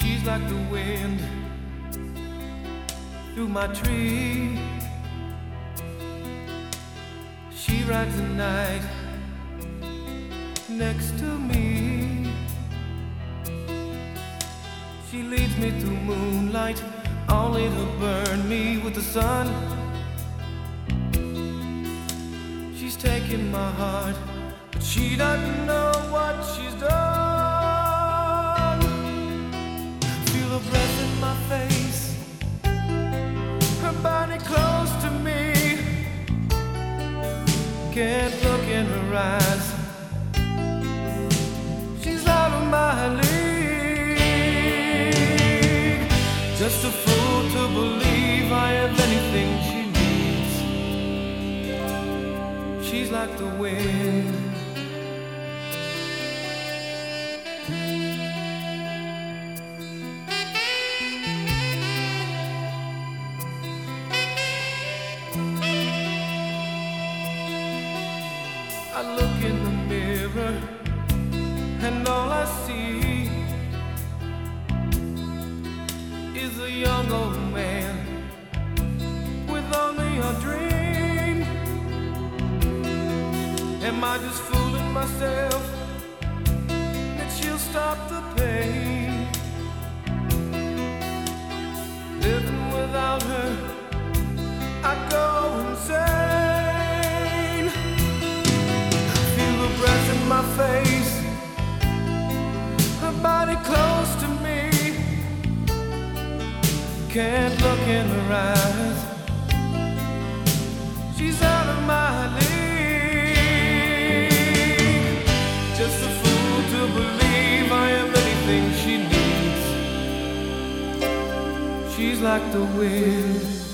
She's like the wind through my tree. She rides the night next to me. She leads me through moonlight, only to burn me with the sun. She's taking my heart, but she doesn't know what she's done. Feel her breath in my face, her body close to me. Can't look in her eyes, she's out of my league. Just a fool to believe I have anything she needs. She's like the wind. I look in the mirror and all I see is a young old man with only a dream. Am I just fooling myself that she'll stop the pain? Living without her, I go insane. Feel her breath in my face, her body close to me. Can't look in her eyes, she's out of my league. Just a fool to believe I am anything she needs. She's like the wind.